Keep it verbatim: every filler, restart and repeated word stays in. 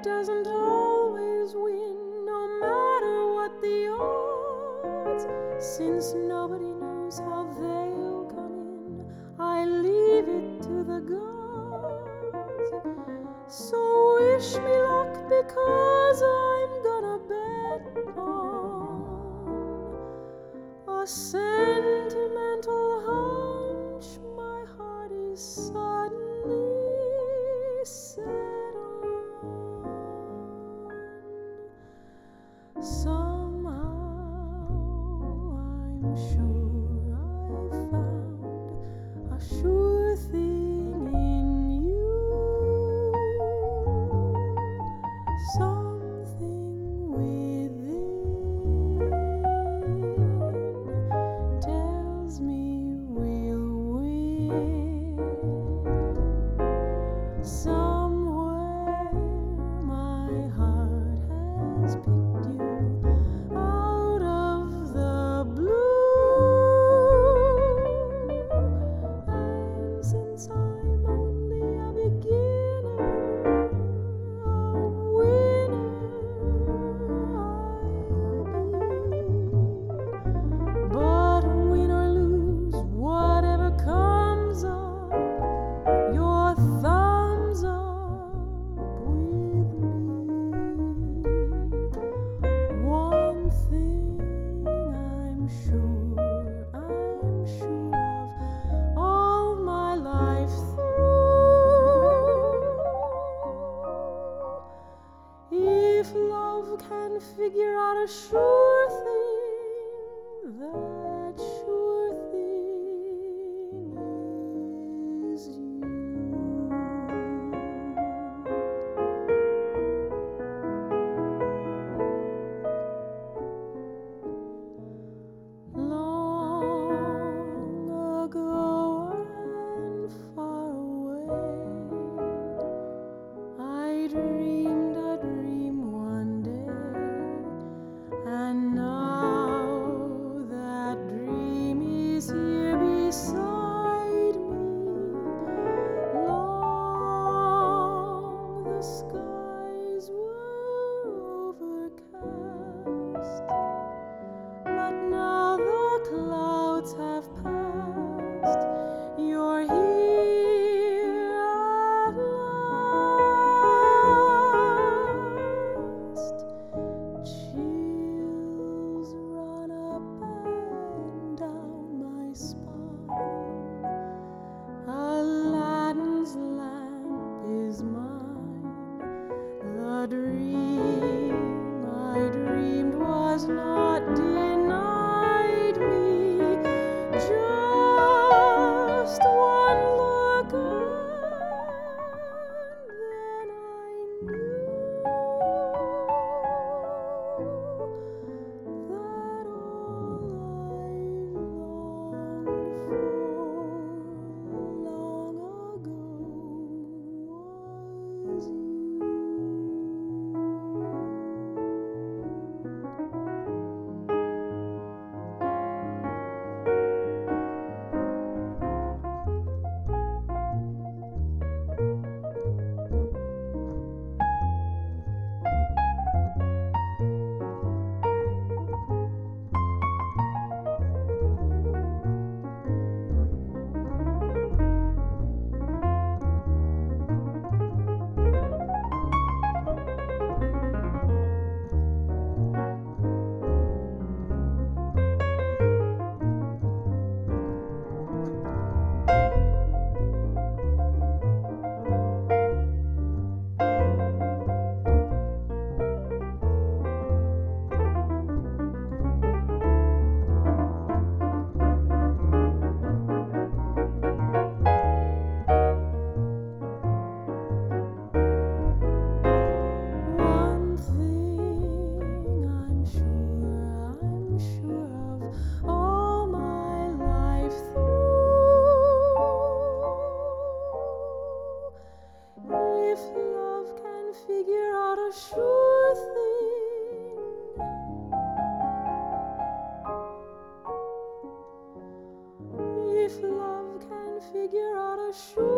it doesn't always win, no matter what the odds. Since nobody knows how they'll come in, I leave it to the gods. So wish me luck, because I'm gonna bet on a sentimental hunch my heart is suddenly set on. Somehow I'm sure I've found a sure thing in you, something within tells me we'll win. Somewhere my heart has picked you out of the blue, and since I'm only a beginner, a winner I'll be. But win or lose, whatever comes up, your thumbs up with me. One thing I'm sure, I'm sure of all my life through, if love can figure out a sure thing, that sure thing is you. Long ago and far away, I dreamed a dream one day, and now that dream is here beside me. Long the skies were overcast, but now the clouds have passed. You're here at last. Chills run up and down my spine. Aladdin's lamp is mine. The dream I dreamed was not denied me. Just one look, and then I knew that all I longed for long ago was you. One thing I'm sure, I'm sure of all my life through, if love can figure out a sure thing, if love can figure out a sure